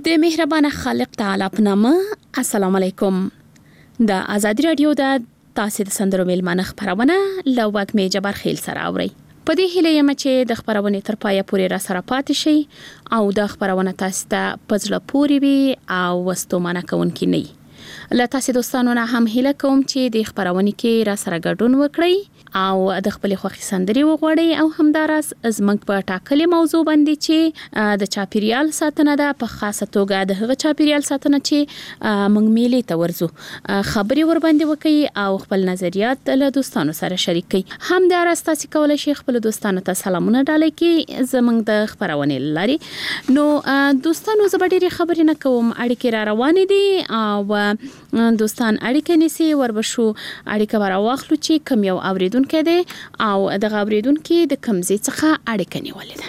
د مهربانه خالق تعالی په نامه. السلام علیکم. د ازادي رادیو د تاسو د سندرو ملمنه خبرونه لوګ می جبر خیل سره اوري. په دې هیله یم چې د خبرونه تر پایه پورې را سره پاتې شي او د خبرونه تاسو ته پزړه پوري وي او وستومنه کوونکی نه. له تاسو دوستانو نه هم هیله کوم چې د خبرونه کې را سره ګډون وکړئ او د خپل خوښي سندري وغوړئ او همدارس زمنګ په ټاکلي موضوع باندې چې د چاپیریال ساتنه ده، په خاصه توګه د هغه چاپیریال ساتنه چې موږ میلې ته ورزو، خبري ور باندې وکړئ او خپل نظریات له دوستانو سره شریک کړئ. همدارس تاسو کولای شئ خپل دوستانو ته سلامونه ډالۍ کړئ زمنګ د خبرونه لاري. نو دوستانو زه ډېری خبرې نه کوم، اړیکې را روانې دي او دوستان اړیکې نسی وربشو اړیکه ور واخلو چې کوم یو اوریدونکو کې دي او د اوریدونکو د کمزې څخه اړیکه نیولې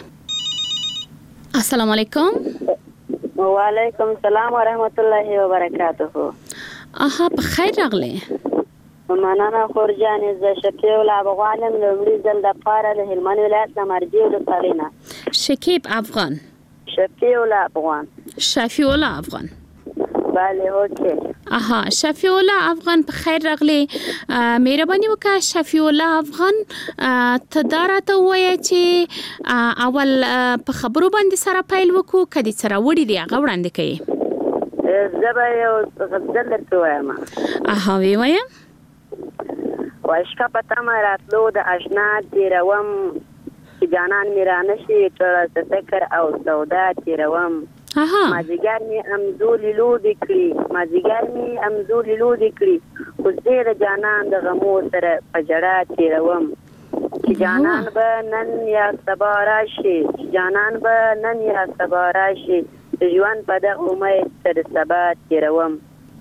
ده. السلام علیکم. وعلیکم السلام ورحمت الله وبرکاته. په خیر راغله. مننه خورجان ز شکیب الافغان لومړي ځل د پاره د هلمند ولایت د مرجی ولسوالینا. شکیب افغان. شفیع الافغان. شفیع الافغان. بله اوکې. شفیع الله افغان په خیر راغلی. مهرباني وکړه شفیع الله افغان ته راته وایي چې اول په خبرو باندې سره پیل وکړو، کدي سره وړي دی هغه وړاندې کوي. زه به یو غزل درته وایم. وی وایم. واشکا پتا ما راتلو د آشنا تیروم چې جانان میرانه شي ټول فکر او سودا تیروم. مازیګر می امزول لود کړی، مازیګر می امزول لود کړی، خو زه جانان د غمو سره پجړه تیروم. چې جانان به نن یا سبا راشي، جانان به نن یا سبا راشي، ژوند په دغه امید تر سبا تیروم.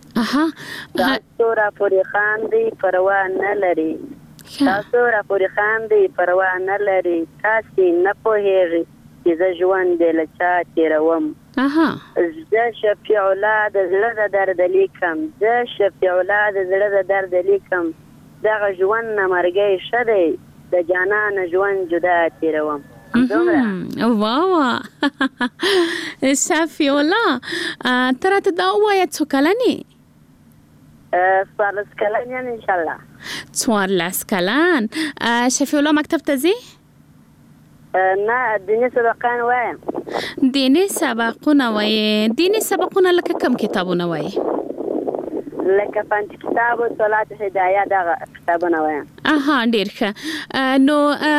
تاسو را پورې خاندي پروا نه لري، تاسو را پورې خاندي پروا نه لري، تاسو نه پوهیږئ چې زه ژوند له چا تیروم. زه شفیع الله د زړه د درد لیکم، زه شفیع الله د زړه د درد لیکم، دغه ژوند نه مرګی شه دی، د جانان ژوند جدا تیروم. واو شفیع الله ته راته دا ووایه څو کلنې؟ 14 کلن یم انشاءالله. 14 کلن. شفیع الله مکتب ته ځې؟ نه دیني سبقان وایم. دیني سبقونه وایي. دیني سبقونه لکه کوم کتابونه وایي؟ لکه پنځ کتاب او صلات هدايه دغه کتابونه وایم. ډیر ښه. نو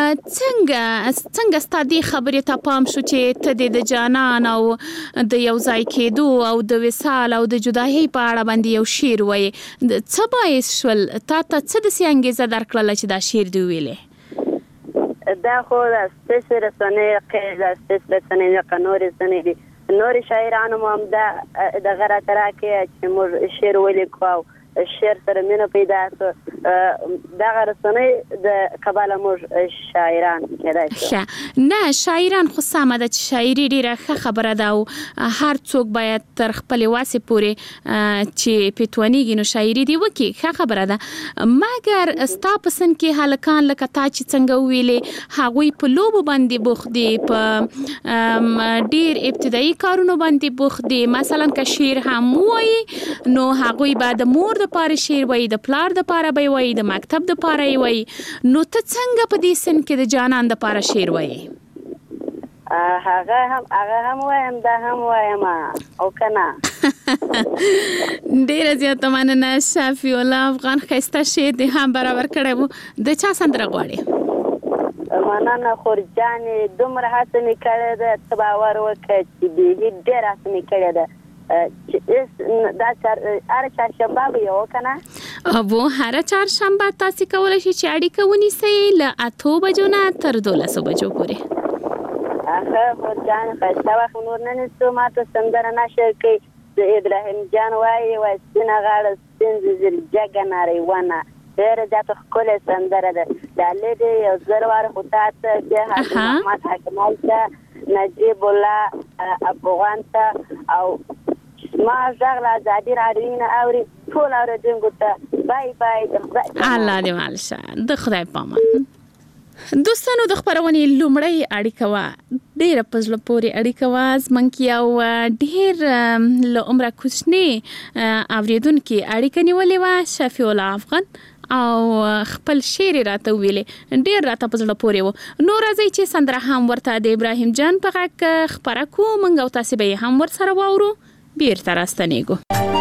څنګه ستاسو خبرې ته پام شو چې ته د جانان او د یو ځای کېدو او د وصال او د جدایي په اړه باندې یو شعر وایي؟ څه باعث شول تا ته څه د سیانګیزه درکړل چې دا شعر دی ویلې؟ دا خو د سپیس رسنۍ قیده سپیس رسنۍ قنوري سنې دي. نور شاعرانو هم د غره تراکه چې موږ شعر ولیکو، شعر سره مینه پیدا شو، دغه رسنۍ د قباله موږ شاعران کېدای. نه شاعران خو سمه ده چې شاعري ډیره ښه خبره ده او هر څوک باید تر خپل واسه پورې چې پټونیږي نو شاعري دی وکي، ښه خبره ده. مګر ستا پسند کې هلکان لکه تا چې څنګه ویلې هغوی په لوبو باندې بوخت دي، په ډیر ابتدایي کارونو باندې بوخت دي. مثلا که شعر هم وایي نو هغوی به د مور د پاره شعر وایي، د پلار د پاره به وایي، د مکتب د پاره وایي. نو ته څنګه په دې سن کې د جانان د پاره شعر وایي؟ هغه هم وایم، دا هم وایم او کنه. ډیره زیاته مننه شفیع الله افغان. ښایسته شعر دې هم برابر کړی و. د چا سندره غواړې؟ مننه خورجانې، دومره هڅه مې کړې ده ته باور وکړه چې بیخي ډېره هڅه مې کړې ده. دا هر چهارشنبه به یو کنه هر چهارشنبه تاسو کولای شئ چې اړیکه ونیسئ له 8 بجو نه تر 12 بجو پورې. خورجان ښایسته وخت نور نه نیسو. ما ته سندره نشر کوي د ابراهیم جان وایي وای سپینه غاړه سپین زیزل جګه ناریوانه، ډېره زیاته ښکلې سندره ده. ډالۍ دې یو زر واره خو تا ته بیا حاجي محمد حکمال ته، نجیب الله افغان ته او ما ژغ له ازادي راډیو نه اوري ټول اورېدونکو ته بای بای. الله دې مال شه. د خدای پامان. دوستانو د خبرونې لومړی اړیکه وا ډېر په زړه پورې اړیکه واز منکي او ډېر له عمره کوچنی اوریدونکو اړیکه نیولې و شفیع الله افغان او خپل شعر راته ویلې ډېر راته په زړه پورې و. نو راځي چې سندره هم ورته د ابراهیم جان په غږ خبره کو منګ او تاسو به هم ورسره واورو بیرته راستنیږو.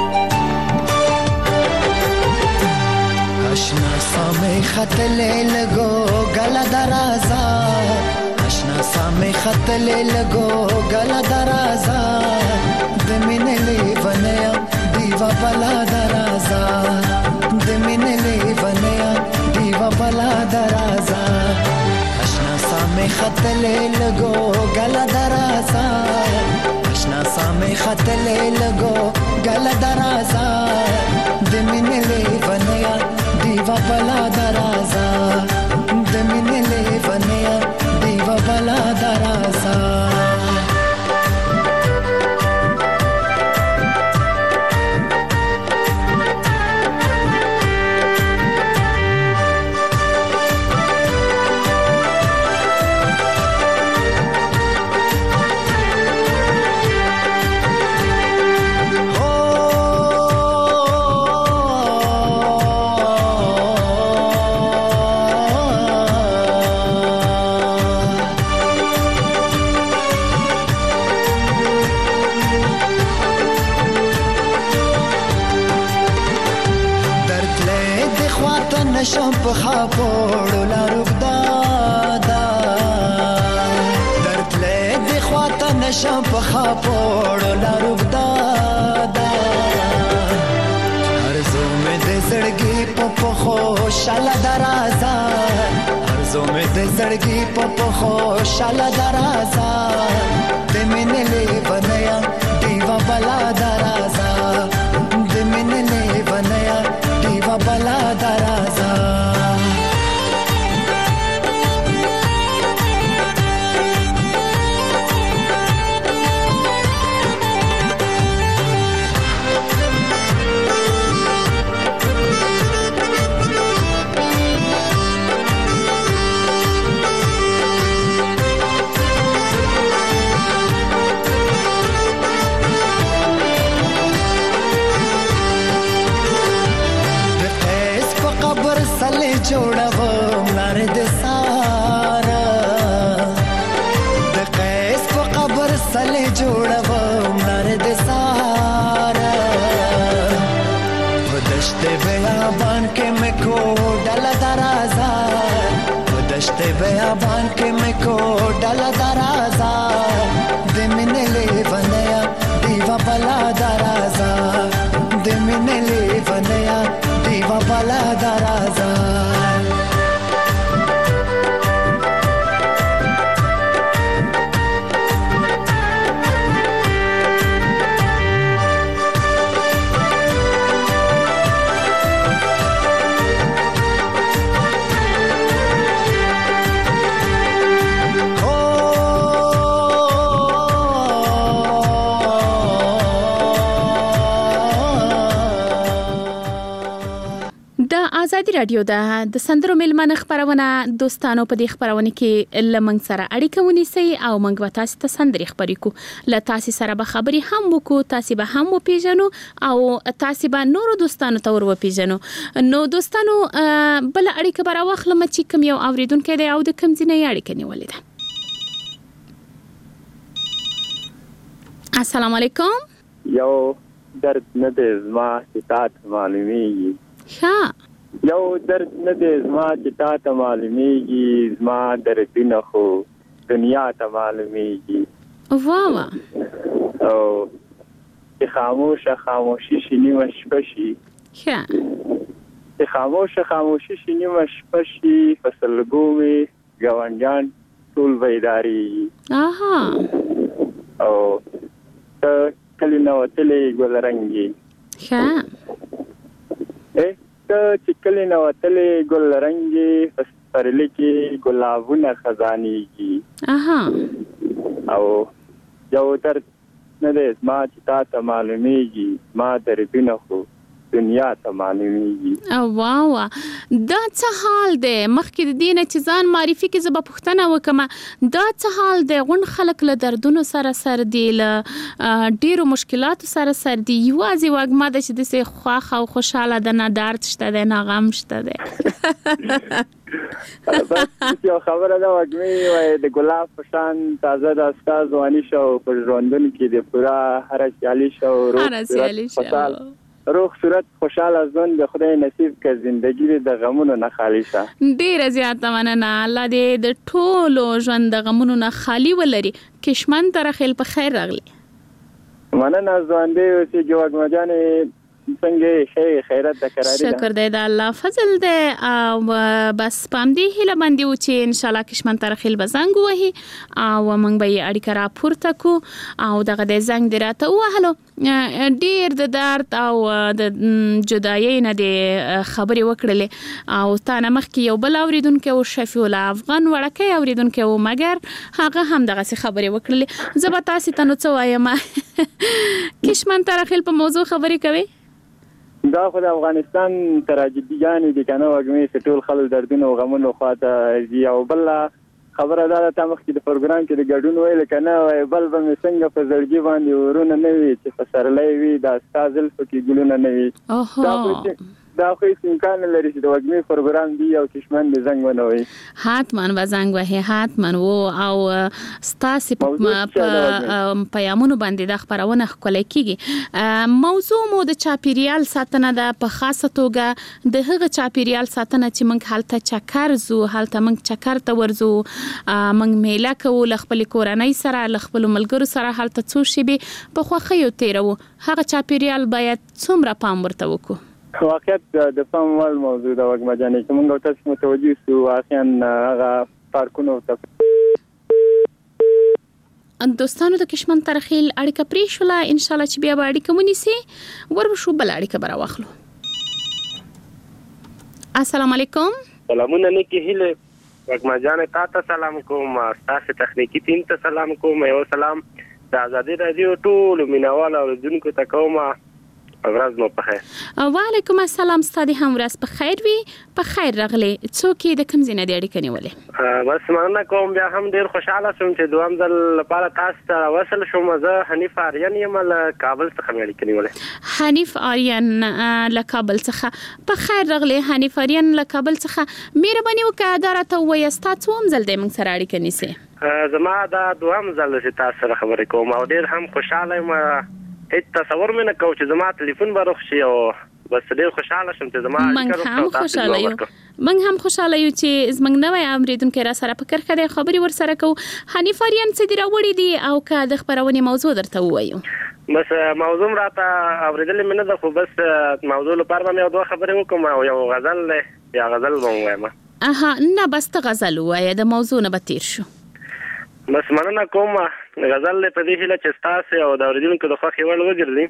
آشنا سامه خط لگو گلا درازا آشنا سامه خط لگو گلا درازا دمین لیونیا دیوا بلا درازا دمین لیونیا دیوا بلا درازا آشنا سامه خط لگو گلا درازا آشنا سامه خط لگو گلا درازا دمین لیونیا دیوا بلا درازا دمین لیونیا دیوا بلا درازا نشم په خاپوړو لارو دادا درد له دې خواته نشم په خاپوړو لارو دادا ارزو مې د زړګي په خوشاله درازا ارزو مې د زړګي په خوشاله درازا د مینې لیونیا دیوا بلا درازا د مینې لیونیا دیوا بلا درازا جوړوم لار د سارا د قیس په قبر سره جوړوم لار د سارا په دشت بیابان کې مې کو ډل درازا په دشت بیابان کې مې کو ډل درازا د مینې لیونیا دیوا بلا درازا د مینې لیونیا دیوا بلا درازا ازادي رادیو د سندرو ملمنه خبرونه دوستانو په دې خبرونه کې لمنګ سره اړیکه ونیسي او موږ به تاسو ته سندري خبرې کو ل تاسو سره به خبري هم وکړو تاسو به هم وپیژنو او تاسو به نورو دوستانو ته ور وپیژنو. نو دوستانو بل اړیکه برا واخلم چې کوم یو اوریدونکو دی او د کوم ځینې اړیکه نیولې ده. السلام علیکم. یو درد نه دی زما چې تاسو معلومیږي ها یو درد نه دی زما چې تاسو معلومیږي زما دردونه خو دنیا ته معلومیږي واو او خاموشي شینی مشپشي ها خاموشي شینی مشپشي فصل ګوي ګوانجان ټول ویداری اها او ته کله نو تلې ګلرنګي ها ته چې کله نو تلې ګلرنګي پرلې کې ګلابونه خزانيږي اها او یو درد نه دی ما چې تاسو معلومیږي ما دردونه خو دنیا ته معلومیږي. او واو دا څه حال دی مخکې د دې نه چې ځان معرفي کې زه به پوښتنه وکړم دا څه حال دی غون خلک له دردونو سره دي له ډیرو مشکلاتو سره دي یوازې وګما د چې دسه خواخ او خوشاله ده نه درد شته ده نه غم شته ده بس یو خبره ده وګمي وای د ګلاب په شان تازه د استاد ځواني شو پر ژوندون کې د پورا هر سیالي شو روح صورت خوشاله ژوند د خدای نصیب کړ زندگی د غمونو نه خالی شه ډیر زیات مننه الله دې د ټولو ژوند د غمونو نه خالی ولري کشمن تر خیل په خیر راغلی مننه ځوان دې او چې جوړ مجانه څنګه خیرات د قراری ده شکر دې د الله فضل دې او بس پام دې هله باندې و چې ان شاء الله کشمن تر خیل بزنګ وهي او موږ به اړیکه را پورته کو او دغه دې زنګ دراته وهلو ډیر د درد او د جدایۍ نه د خبرې وکړلې او تانه مخکې یو بل اوریدونکو او شفیع الله افغان وړکې اوریدونکو مګر هغه هم دغه خبرې وکړلې زه به تاسو ته نو څه وایم کشمن تر خیل په موضوع خبرې کوي دا خو د افغانستان تراژیدیانې دي کنه وګمې ټول خلک دردونه او غمونه خواته او بل خبره ده ته مخکې د پروګرام کې د ګډون ویل کنه بل به څنګه په زړګي باندې ورونه نه وي چې په سرلې وي د استاد زلفو کې ګلونه نه وي دا خو هیڅ امکان لري چې د وګمې پروګرام دی او کشمن د زنګ ونوي حتمن و زنګ وه حتمن وو او ستاسو په پیامونو باندې د خبرونه خولای کیږي موضوع مو د چاپیریال ساتنه ده په خاصه توګه د هغه چاپیریال ساتنه چې موږ حالت چکر زو حالت موږ چکر ته ورزو موږ میله کوو خپل کورنۍ سره خپل ملګرو سره حالت څو شي په خوخه تیرو هغه چاپیریال باید څومره پام ورته وکړو واقعیت د پام وړ موضوع دا وګما جانې چې موږ تاسو متوجي سو واقعا هغه پارکونو ته دوستانو د کشمن تر خیل اړیکه پرې شوله ان شاء الله چې بیا اړیکه ونیسي ورشو بل اړیکه برا واخلو السلام علیکم سلامونه نیکی هله وګما جانې تاسو سلام کوم تاسو تخنیکی ټیم ته سلام کوم یو سلام د آزادی رادیو ټول مینوال او دونکو ته کوم ورځ مو په خیر وعلیکم السلام ستاسو هم ورځ په خیر وي په خیر راغلي څوک د کوم ځای نه دی اړیکه نیولې بس مننه کوم بیا هم ډیر خوشاله شوم چې دوام ځل لپاره تاسو ته وصل شوم زه حنیف آریان یم له کابل څخه اړیکه نیولې حنیف آریان له کابل څخه په خیر راغلي حنیف آریان له کابل څخه مهرباني وکړه دا راته وایي تاسو هم ځل د موږ سره اړیکه نیسئ زما دا دوام ځل چې تاسو سره خبرې کوم او ډیر هم خوشاله یم هیڅ تصور مې نه کوم چې زما ټلیفون به روښ شي او بس ډېر خوشاله شم چې زما موږ هم خوشاله یو چې زمنګ نوې امریدونکو را سره په کرخه د خبري ور سره کو حنیف آریان څه دی راوړي دي او که د خبرونې موضوع درته وایو بس موضوع راته اوریدل مې نه ده خو بس موضوع لپاره مې دوه خبرې وکم او یو غزل یا غزل وایم نه بس ته غزل وایې د موضوع نه به تیر شو بس مننه کوم غزل په دې هله چې تاسو او د اوریدونکو د خوښي وړ وګرځي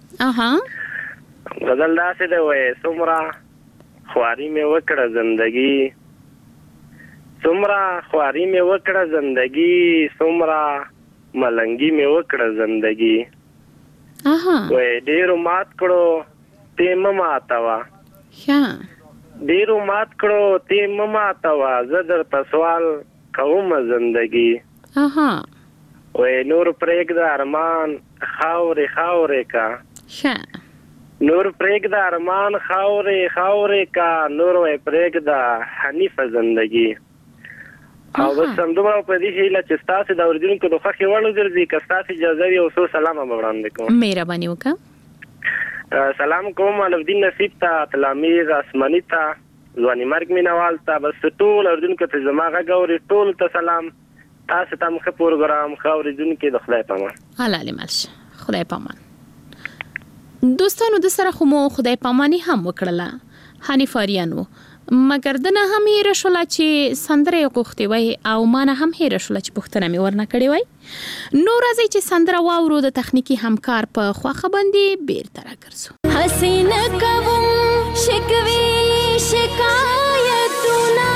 غزل داسې دی وای څومره خواري مې وکړه زندگی څومره خواري مې وکړه زندگی څومره ملنګي مې وکړه زندگی وای ډیرو مات کړو تیم ماتوا ډیرو مات کړو تیم ماتوا زه درته سوال کوم زندگی وای نور پرېګ د ارمان خاورې خاورې کا نور پرېګ د ارمان خاورې خاورې کا نور وای پرېګ د حنیف زندگی او بس همدومره په دې هیله چې تاسو د اوریدونکو د خوښې وړ وګرځي که تاسو اجازه وي او څو سلام به وړاندې کوم مهرباني وکړه سلام کوم علودین نصیب ته تلامیر اسمنی ته ځواني مرګ مینوال ته بس ټول اوریدونکو ته زما غږ اوري ټول ته سلام تاسو ته مخ پروګرام خاوریدونکو د خدای پامان حلال مرشه خدای پامان دوستانو د سره خو مو خدای پامانی هم وکړله حنیف آریانو مګر دنه هم هیر شول چې سندره غوښتي وای او مانه هم هیر شول چې پښتنه می ورنه کړی وای نو راځي چې سندره واورو د تخنیکی همکار په خواخه باندې بیرته راګرځو حسینه کوم شکوي شکایتونه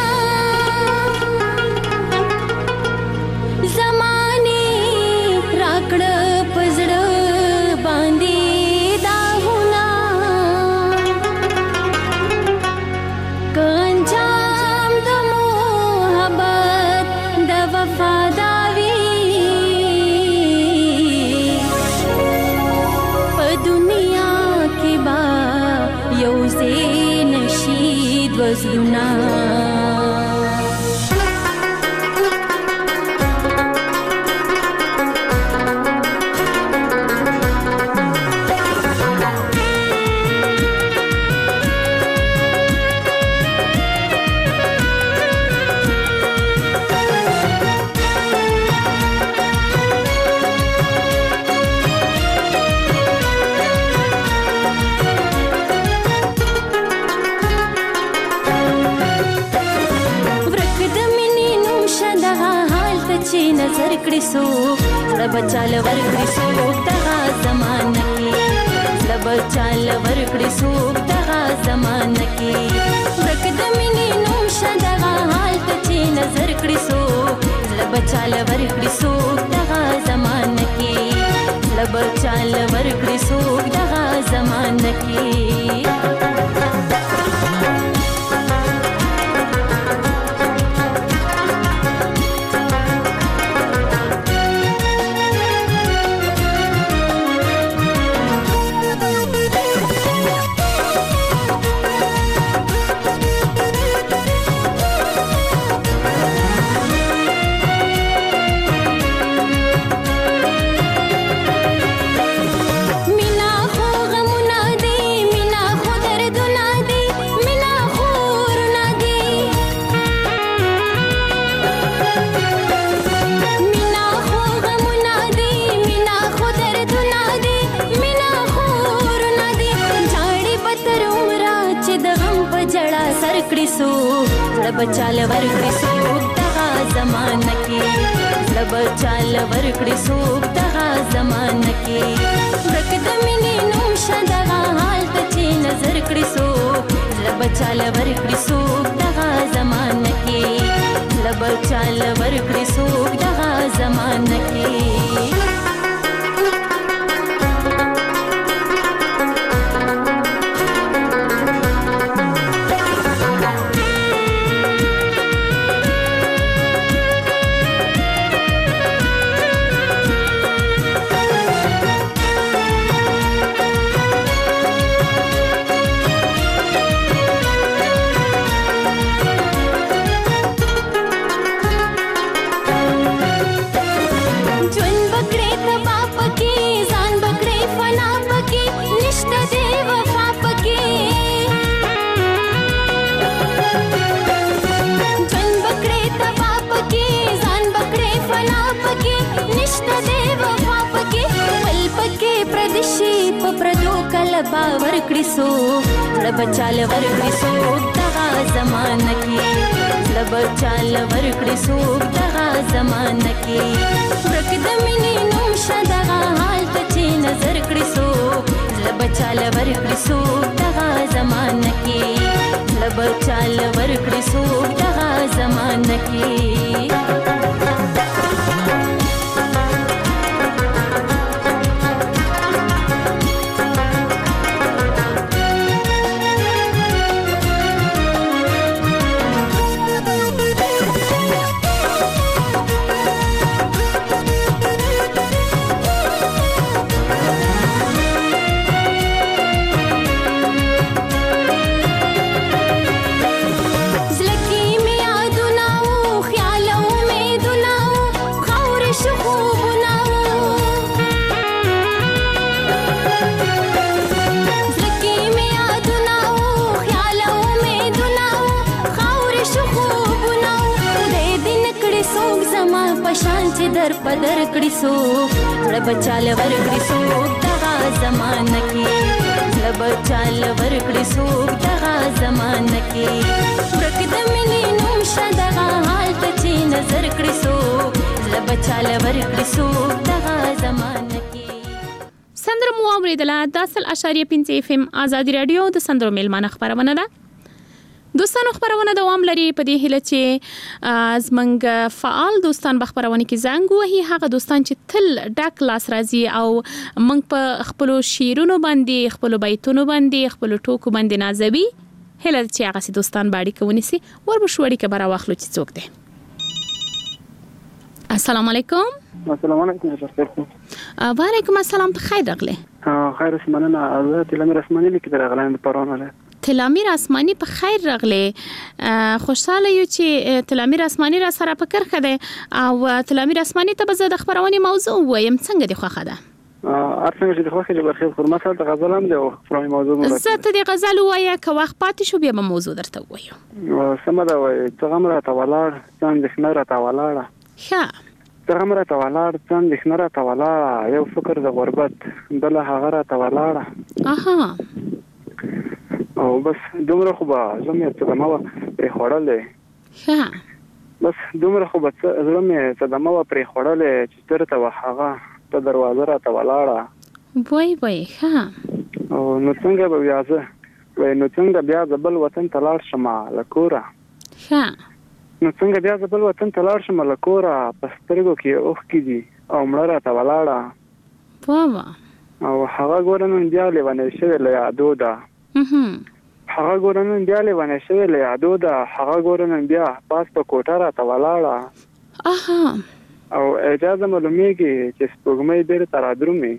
زمانه راکړه پزړه باندې داونه ورکړي څوک زړه بچاله ورکړي څوک دغه زمانه کې زړه بچاله ورکړي څوک دغه زمانه کې ورک د مینې نوم شه دغه حال ته چې نظر کړي څوک زړه بچاله ورکړي څوک دغه زمانه کې زړه بچاله ورکړي څوک دغه زمانه کې بچاله ورکړي څوک دغه زمانه کې زړه بچاله ورکړي څوک دغه زمانه کې ورک د مینې نوم شه دغه حال ته چې نظر کړي څوک زړه بچاله ورکړي څوک دغه زمانه کې زړه بچاله ورکړي څوک دغه زمانه کې باور کړی څوک زړه بچاله ورکړي څوک دغه زمانه کې زړه بچاله ورکړي څوک دغه زمانه کې ورک د مینې نوم شه دغه حال ته چې نظر کړي څوک زړه بچاله ورکړي څوک دغه زمانه کې زړه بچاله ورکړي څوک دغه زمانه کې پدر کړي څوک زړه بچاله ورکړي څوک دغه زمانه کې زړه بچاله ورکړي څوک دغه زمانه کې ورک د مینې نوم شه دغه حال ته چې نظر کړي څوک زړه بچاله ورکړي څوک دغه زمانه کې سندره مو اوریدله د 100.5 FM آزادي رادیو د سندرو میلمانه خبرونه ده دوستانو خبرونه دوام لري په دې هیله چې زمنګ فعال دوستان به خبرونه کې زنګ وهي هغه دوستان چې تل ډک لاس راځي او موږ په خپل شیرونو باندې خپل بیتونو باندې خپل ټوکو باندې نازوي هله چې هغه سي دوستان باندې کوونی سي وربشوړي کې برا واخلو چې څوک دی السلام علیکم السلام علیکم وعلیکم السلام په خیر راغله خیر اسمنه الله تلامیر اسماني لیک درغلان پرونه تلامیر اسماني په خیر راغله خوشاله یو چې تلامیر اسماني را سره فکر کړي او تلامیر اسماني ته به د خبرونې موضوع وایم څنګه دی خوخه ده ارڅنګ چې خوخه چې برخه خدمت سره غزل هم دی او خبرونې موضوع مو زه ته د غزل وایا که وخت پاتې شو بیا به موضوع درته وایم سم ده وای څنګه را تولار څنګه ښنره تولار ښه څنګه را تولار څنګه ښنره تولار یو فکر د غربت بل هغه را تولار اها او بس دومره خو به زموږ ته ما په خړلې ښه بس دومره خو به زړه مې صدمه وه پرې خوړلې چې چېرته وه هغه ته دروازه راته ولاړه وای ښه او نو څنګه به بیا زه وای نو څنګه بیا زه بل وطن ته لاړ شم له کوره ښه نو څنګه بیا زه بل وطن ته لاړ شم له کوره په سترګو کې اوښکې دي او مړه راته ولاړه بابا او هغه ګوره نن بیا لیونۍ شوې له یادو ده هغه ګوره نن بیا لیونۍ شوې له یادو ده هغه ګوره نن بیا پاس په کوټه راته ولاړه او اجازه معلومیږي چې سپوږمۍ بیرته رادرومي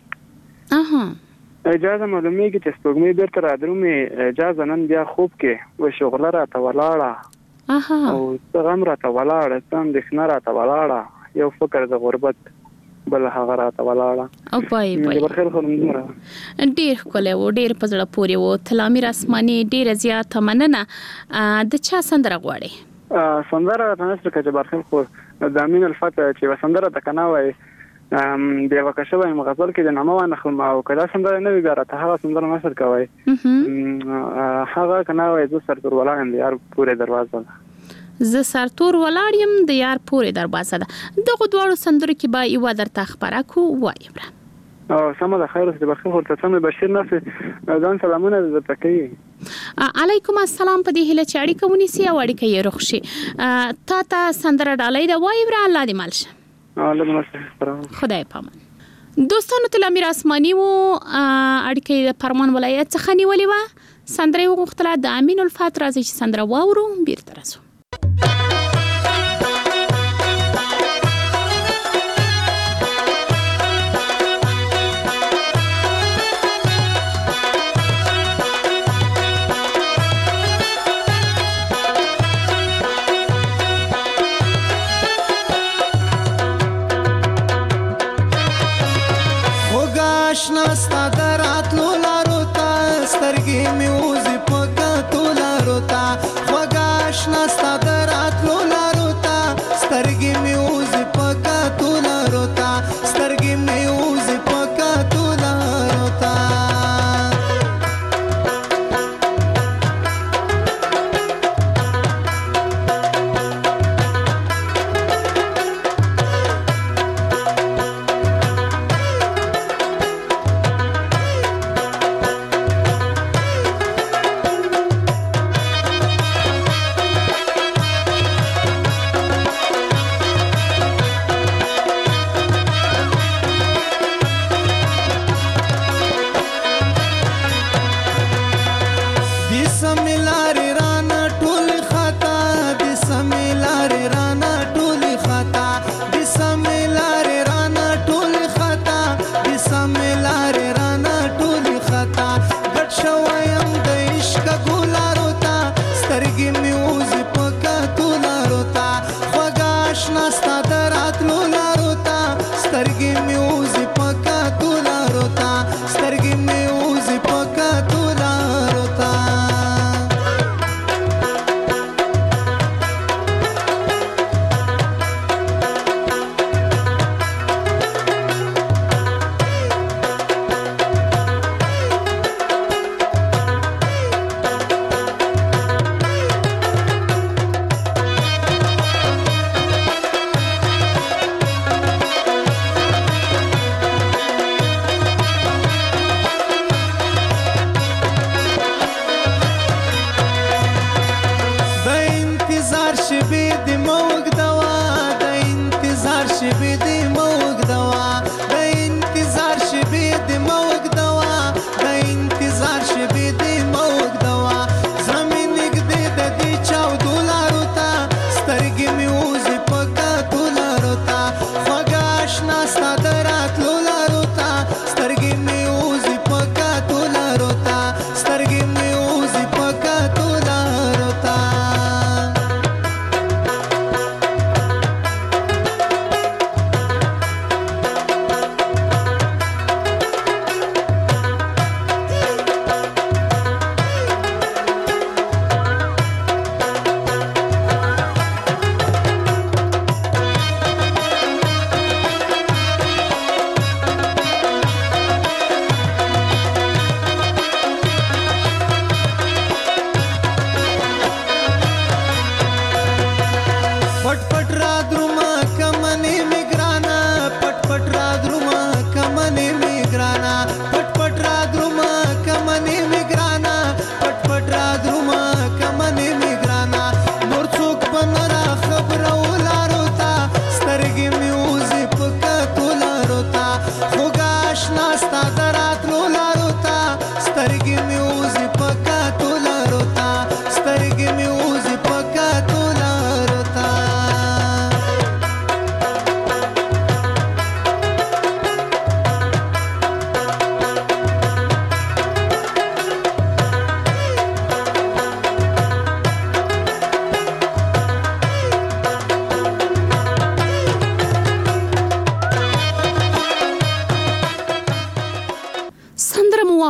اجازه معلومیږي چې سپوږمۍ بیرته رادرومي اجازه نن بیا خوب کې و شغله راته ولاړه او څه غم راته ولاړه څه اندېښنه راته ولاړه یو فکر د غربت بل هغه راته ولاړه او پای بخیر خو نمره ډیر ښکلی و ډیر په زړه پورې و تلامیر اسماني ډیره زیاته مننه د چا سندره غواړي سندره د نصر کجبار خیل خو د امین الفتح چې سندره د کنه وای د وکښه وایم غزل کې د نامه وانه خلم او کله سندره نه وی ته هغه سندره نصر کوي هغه کنه وای زه سرتور ولاړم د یار پورې دروازه زه سرتور ولاړم د یار پورې دروازه ده دغه دواړو سندرو کې به یو درته خبره کو وایم او سم د خیر څه بخیر ورته سم بشیر نفس ځان سلامونه درته کوي علیکم السلام په دې هله چې اړیکه ونیسي او اړیکه یې روښ شي تا سندره ډالۍ دا وای بر الله دې مالشه الله دې مالشه خدای پامان دوستانو تلامیر اسماني وو اړیکه پرمان ولایت څخه نیولې و سندره وغوښتله د امین الفتح راځي چې سندره واورو بیرته راځو آشنا ستا دراتلو لارو تا سترګې مې وزي په کتو لارو تا خوږه آشنا ستا دراتلو لارو تا سترګې مې وزي په کتو لارو تا سترګې مې وزي په کتو لارو تا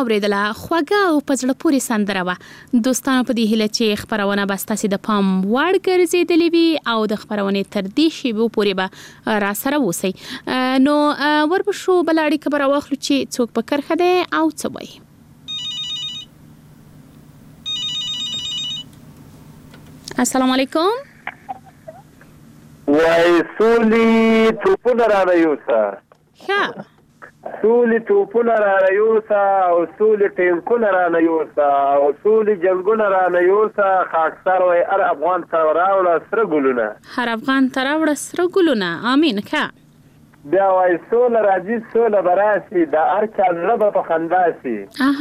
اوریدله خوږه او په زړه پورې سندره وه. دوستانو په دې هیله چې خپرونه به ستاسې د پام وړ ګرځېدلې وي او د خپرونې تر دې شیبو پورې به را سره اوسئ. نو وربشو بله اړیکه به راواخلو چې څوک په کرښه دی او څه وایي. السلام علیکم. وای سولي توپونه را یوسه. ښه سولي توپونه را یوسه او سولي ټینکونه را یوسه او سولي جنګونه را یوسه. خاکسار وای هر افغان ته راوړه سره ګلونه. هر افغان ته راوړه سره ګلونه. امین. ښه بیا وای سوله راځي سوله به راشي د هر چا زړه به په خندا شي.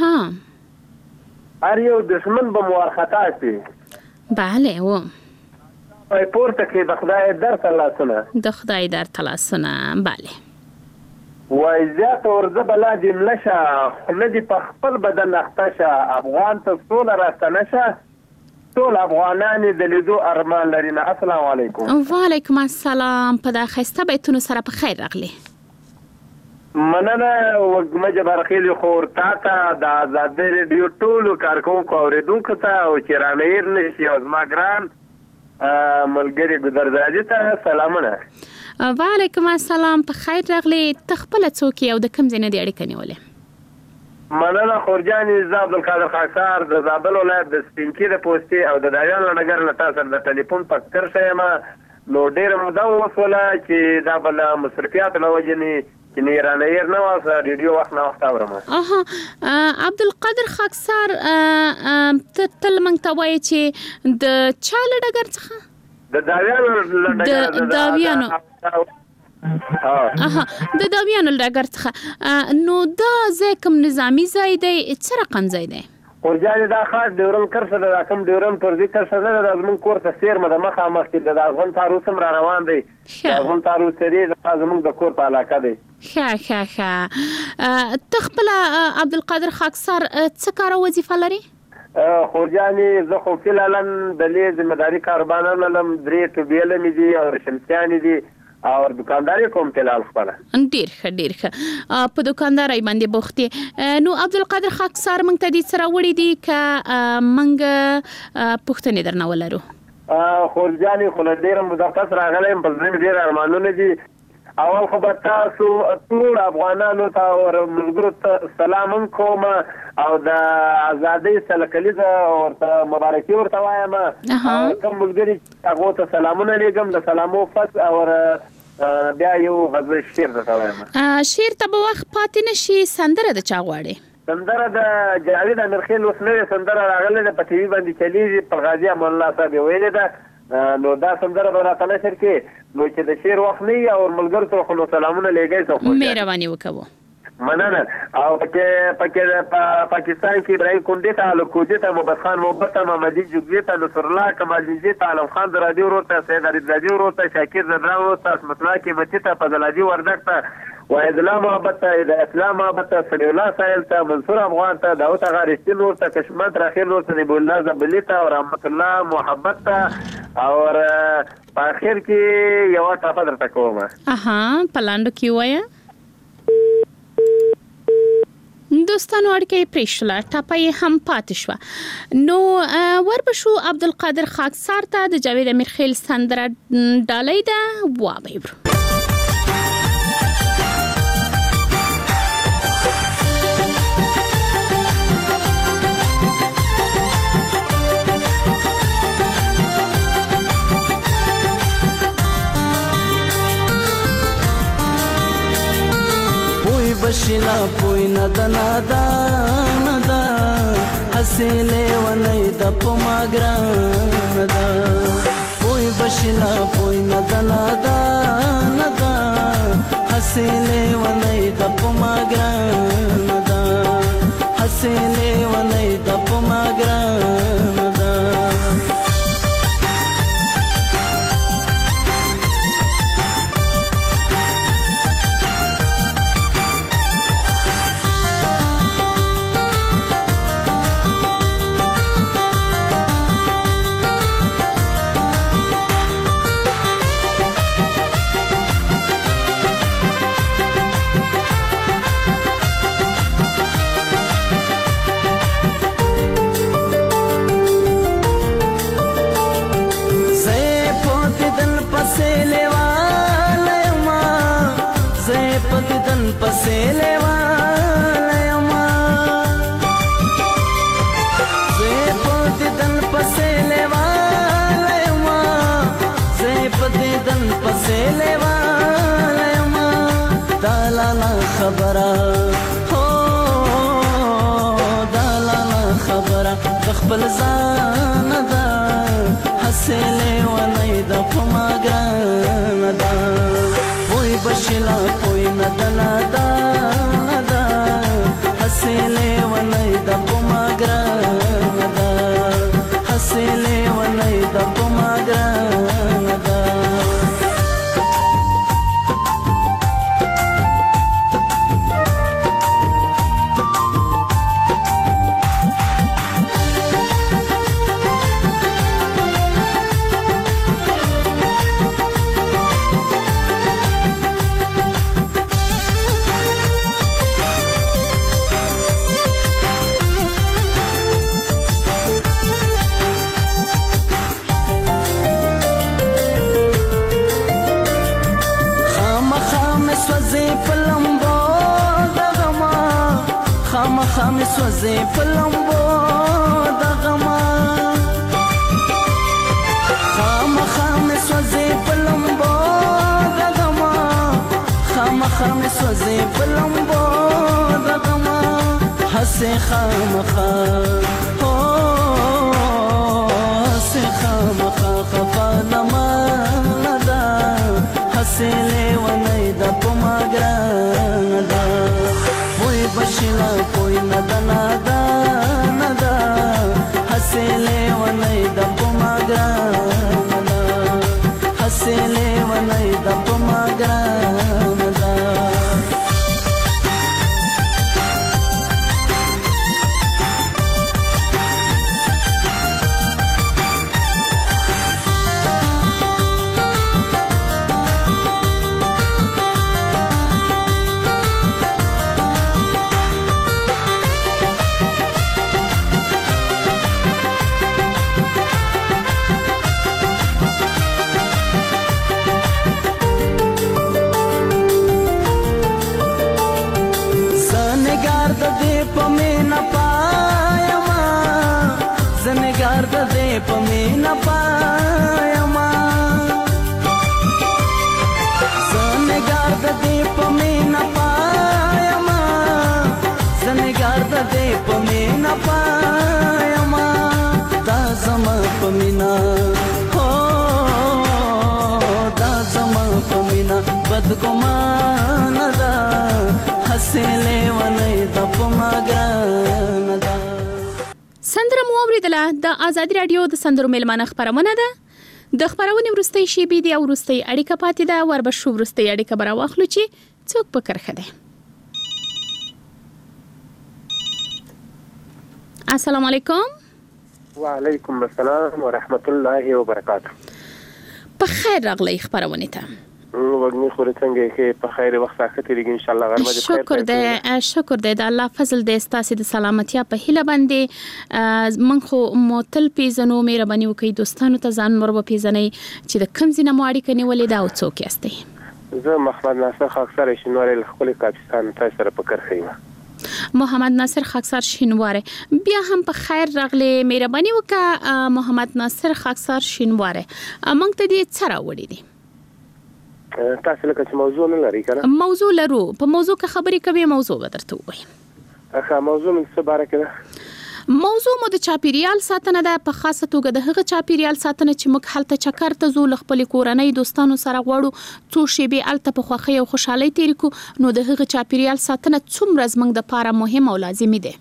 هر یو دښمن به مو وارخطا شي. بله و وای پورته کې د خدای درته لاسونه. د خدای درته لاسونه. بله وای زیات ورځه بلا دې ملشه خوله دې په خپل بدن اخته شه. افغان ته سوله راستنه شه. ټول افغانان د لیدو ارمان لري. السلام علیکم. وعلیکم السلام. په دا ښایسته بیتونو سره په خیر راغلی. مننه وږمه جبارخیل خور تا ته د آزادۍ رادیو ټولو کارکوونکو اوریدونکو ته او چې رانه هېر نه شي او زما ګران ملګري ګودرزادي ته سلامونه. وعلیکم السلام. په خیر راغلی. ته خپله څوک یې او د کوم ځای نه دې اړیکه نیولې؟ مننه خورجانې. زه عبدالقادر خاکسار د زابل ولایت د سپینکي د پوستې او د دایان له ډګر نه تا سره د ټلیفون په کرښه یم. نو ډېره موده وشوله چې دا به له مصرفیاتو له وجې چې نه رانه هېر نه وه ریډیو وخت نه وخت اورم. عبدالقادر خاکسار ته تل موږ ته وایې چې د چا له ډګر څخه؟ د داویانو له ډګر. د داویانو د داویانو له ډګر څخه. نو دا ځای کوم نظامي ځای دی؟ څه رقم ځای دی؟ خورجانې دا خاص ډیورن کرښه ده. دا کوم ډیورن پرځي کرښه نه ده. زموږ کور ته څیرمه د مخامخ کې د افغان تاروس هم را روان دی. د افغان تاروس سرې زموږ د کور په علاقه دی. ښه ته خپله عبدالقادر خاکسار څه کار او وظیفه لري؟ خورجانې زه خو فعلا د لې ذمهداري کاروبارونه لرم. 3 ټوبیله مې دي او شمسیانې دي او دکانداري کوم فعلا خپله. ډېر ښه په دکاندارۍ باندې بوخت یې. نو عبدالقادر خاکسار موږ ته دې څه راوړي دي که موږ پوښتنې درنه ولرو؟ خورجانې خو له ډېره موده پس راغلی یم. په زړه مې ډېر ارمانونه دي. اول خو به تاسو ټول افغانانو ته او ملګرو ته سلام هم کوم او د ازادۍ سله کلیزه ورته مبارکي ورته وایم. کوم ملګري هغو ته سلامونه لیږم. د سلامو فس او بیا یو غزل شعر درته وایم. شعر ته به وخت پاتې نه شي. سندره د چا غواړې؟ سندره د جاوید امیرخیل اوس نوې سندره راغلې ده په ټي وي باندې چلیږي. پر غازي امان الله صاحب یې ویلې ده. نو دا سندره به راته نشر کې نو چې د شعر وخت نه وي او ملګرو ته خو نو سلامونه لیږئ. مهرباني وکړو. مننه. او پکې پاکستان کې ابراهیم کندې ته الکوجي ته محمد خان محبت ته محمدي جوګي ته نصر الله کمالجي ته عالم خان درادي ورور ته سید علی درادي ورور ته شاکر زدرا ورور ته اسمت الله قیمتي ته فضل حاجي وردک ته وحید الله محبت ته د اسلام محبت ته سړی الله سایل ته منصور افغان ته داود غارستین ورور ته کشمت راخیل ورور ته نبی الله زبلی ته او رحمت الله محبت ته او په اخر کې یو ټاپه درته کوم. پلاندو کې وایه دوستانو اړیکه پرېښوله. ټاپه یې هم پاتې شوه. نو وربشو عبدالقادر خاکسار ته د جاوید امیرخیل سندره ډالۍ ده. وابهیرو بشنا پوی ندا حسیلے ونی دا پما گرانا پوی بشنا پوی ندا حسیلے ونی دا پما گرانا حسیلے ونی دا پما گرانا پدیدن پسې لیواله یما زه پدیدن پسې لیواله یما زه پدیدن پسې لیواله یما دالانا خبره هو دالانا خبره خپل ځان ده هسې لیونی د په ما ګرانه ده وای بشلا کوئی ندنا دا دا حسله ونای د پما ګران دا حسله ونای د پما ګران دا خامې سوځې په لمبو د غما خامې سوځې په لمبو د غما خامې سوځې په لمبو د غما هسې خامخا هو هسې خامخا خفا نما ده هسې لیونی د په ما ګرانه ده بشلا کوئی ندا ندا ندا حسله ونای د پما ګرانه حسله ونای د پما ګرانه زنګار د دې په مینا پایما زنګار د دې په مینا پایما زنګار د دې په مینا پایما دا زما په مینا هو دا زما په مینا بدګمان ده حسله ونی د په ما ګران ده سندره مو اوریدله د آزادي رادیو د سندرو میلمانه خبرونه ده د خبرونې ورستۍ شیبې دی او ورستۍ اړیکه پاتې ده وربشو ورستۍ اړیکه برا واخلو چې څوک په کرخه ده السلام علیکم وعلیکم السلام ورحمت الله وبرکاته په خیر راغلی خبرونه ته وګنی خو څنګه کې په خیر وخت اخته ان شاء الله غرمه دې شکر دې د الله فضل دې ستاسو د سلامتیا په هیله باندې من خو موتل پیزنو مهرباني وکي دوستانو ته ځان مرو پیزنې چې د کم زینه مو اړیکه نیولې دا او څوک یاستئ زه محمد ناصر خاکسار شینواري خپل پاکستان تاسو سره په کرخیمه محمد ناصر خاکسار شینواره بیا هم په خیر راغلی مهرباني وکا محمد ناصر خاکسار شینواره مونږ ته دې څه راوړی دي تاسو لکه چې موضوع نه لري کنه موضوع لرو په موضوع کې خبرې کوي موضوع به درته وایم اخا موضوع من څه باره کې موضوع مو د چاپیریال ساتنه ده په خاصه توګه د هغه چاپیریال ساتنه چې موږ هلته چکر ته زو خپل کورنۍ دوستانو سره غواړو څو شیبې الته په خوښۍ او خوشحالۍ تیر کو نو د هغه چاپیریال ساتنه څومره زموږ د پاره مهم او لازمي ده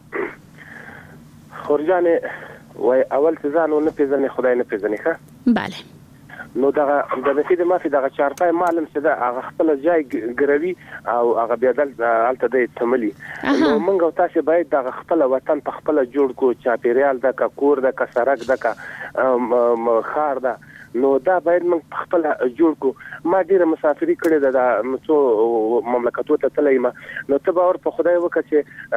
خورجانه وای اول ځان نه پیژنې خدای نه پیژنې ښه bale نو دا د نفي د مافي د چارپای معلم څه ده هغه خپل ځای ګروي او هغه بیا دلته د تملي نو موږ تاسو باید د خپل وطن په خپل جوړ کو چاپیریال د کور د سرک د خار د نو دا باید موږ خپل جوړ کو. ما ډیره مسافری کړې ده څو مملکتونو ته تللی ما، نو ته باور په خدای وکړه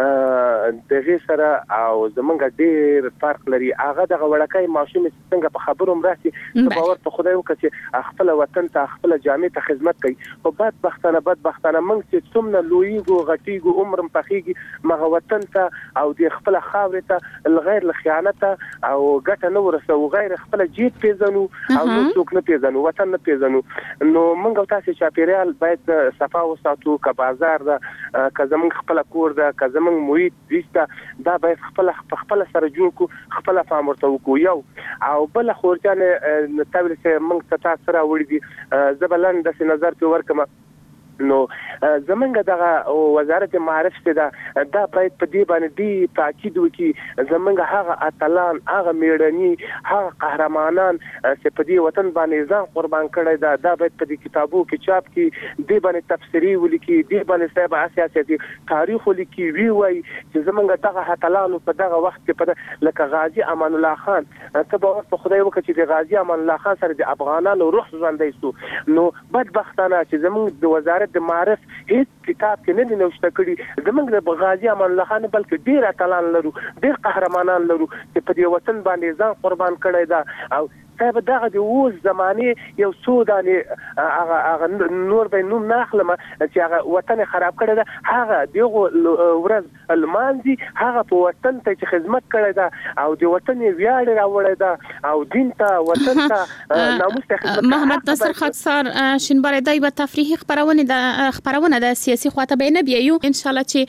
چې دغه سره او زمونږ ډیر فرق لري. هغه دغه وړکای ماشوم څنګه په خبرو مراسي، ته باور په خدای وکړه چې خپل وطن ته خپل جامع ته خدمت کوي. او بدبختانه موږ چې څومره لویږو غټیږو عمرم پخېږي مغه وطن ته او د خپل خاورې ته الغیر لخیانت او ګټه نه ورسو غیر خپل جیب پیژنو او نو څوک نه پیژنو وطن نه پیژنو. نو موږ تاسو چاپیریال باید صفا وساتو، که بازار ده که زمونږ خپل کور ده که زمونږ محیط دیسته دا باید خپل سره جوړ کو، خپل فهم ورته وکړو. یو او بل خورجانه تابل چې موږ ته سره وړي دي زبلن د نظر په ورکمه. نو زمونږ دغه وزارت معارف څخه دا باید په دې باندې دی تاکید وکړي زمونږ هغه اتلان، هغه میړني، هغه قهرمانان چې په دې وطن باندې ځان قربان کړی دا باید په دې کتابو کې چاپ کړي، دې باندې تفسیری ولیکي، دې باندې صاحب سیاسي تاریخ ولیکي، وی وای چې زمونږ دغه اتلان په دغه وخت کې په لکه غازی امان الله خان، ته باور په خدای وکړه چې د غازی امان الله خان سره د افغانانو روح ژوندی سو. نو بدبختانه چې زمونږ د وزارت د معارف هیڅ کتاب کې نه دی نوشته کړي زمونږ د غازی امان الله خان بلکې ډیر اتلان لرو، ډیر قهرمانان لرو چې په دې وطن باندې ځان قربان کړی دا. او صاحب دغه د اوس زمانه یو څو دانې هغه نور به نوم ناخلم چې هغه وطن خراب کړی دا، هغه دغه ورځ المانزي هغه په وطن ته چې خدمت کړی دا او د وطن ویاړ راوړی دا او دین ته وطن ته ناموس ته خدمت. محمد ناصر خاکسار شینواری دا یو تفریحي خبرونه د سیاسي خواته به نه بیایو ان شاء الله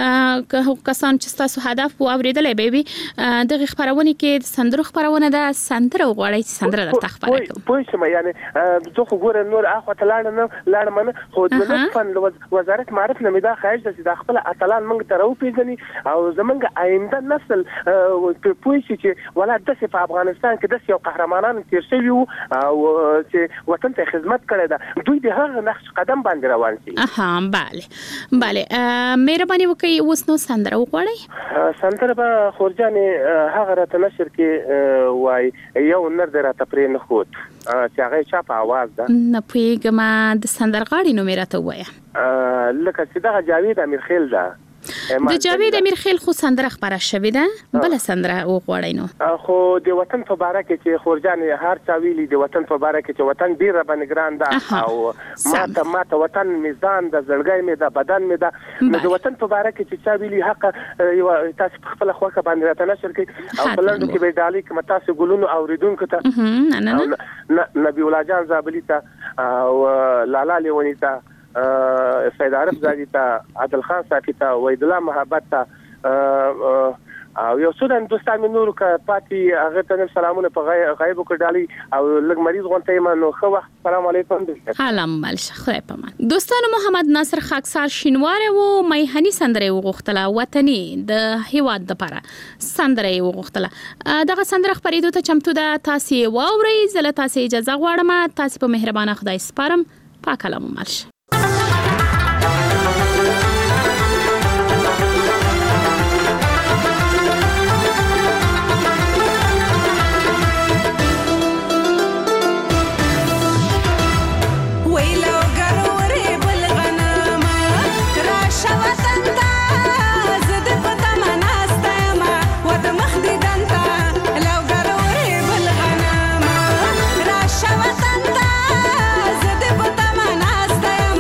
چې کسان چې تاسو هدف او اوریدلې به وي دغه خبرونه کې سندرو خبرونه ده سندره غواړي سندره د تخبره کوم پوه شم. یعنی زه خو ګور نور اخو ته لاړم نه خو د لطفن وزارت معارف نه دا خواهش ده چې د خپل اتلان موږ ته راو پیژني او زمونږ آینده نسل پوه شي چې ولا د په افغانستان کې د یو قهرمانان تیر شوی او چې وطن ته خدمت کړی دا دوی د هغه نقش قدم باندې روان شي. بله مهرباني وکړئ اوس نو سندره وغواړئ. سندره به خورجانې هغه راته نشر کې وای یو نر در ته پرې نه خود چې هغه چا په आवाज ده نه پوهیږم د سندرغاړي نوم راته وایه لکه چې دا جاوید امیر خیل ده. د جاوید امیر خیل خو سندره خبره شوې ده بل سندره وغواړئ نو خو د وطن په باره کې چې خورجان هر چا ویلي د وطن په باره کې چې وطن ډیر باندې ګران ده او ماته وطن میزان د زړګي مې د بدن مې ده د وطن په باره کې چې چا ویلي حق تاسو خپل خوخه باندې راته نشر کړئ او بلندو کې به دالي کې تاسو ګلونو اوریدونکو ته نبی الله جان زابلی ته او لالا لیونی ته سید عارف زادی ته عادل خان صافی ته وحید الله محبت ته او یو څو د دوستان مې نور ک پاتې هغه ته سلامونه په غیب وکړالي او لږ مریض غونته ما نو خو وخت السلام علیکم. سلام مالشه خدای پامان. دوستانو محمد ناصر خاکسار شینواری و میهنی سندره وغوښتله وطني د هیواد لپاره سندره وغوښتله دغه سندره خبرېدو ته چمتو ده تاسو واورئ زله تاسو اجازه غواړم تاسو په مهربانه خدای سپارم پاکلام مالشه. Raša vatan ta, zade po tama nastaja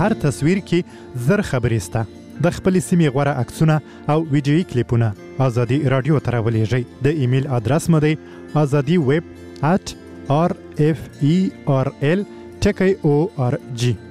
هر تصویر کې زر خبرې سته. د خپل سیمې غوړه عکسونه او ویډیويي کلیپونه ازادي رادیو ته راولېږئ. د ایمیل ادرس مو دی azadiweb@rferl.org.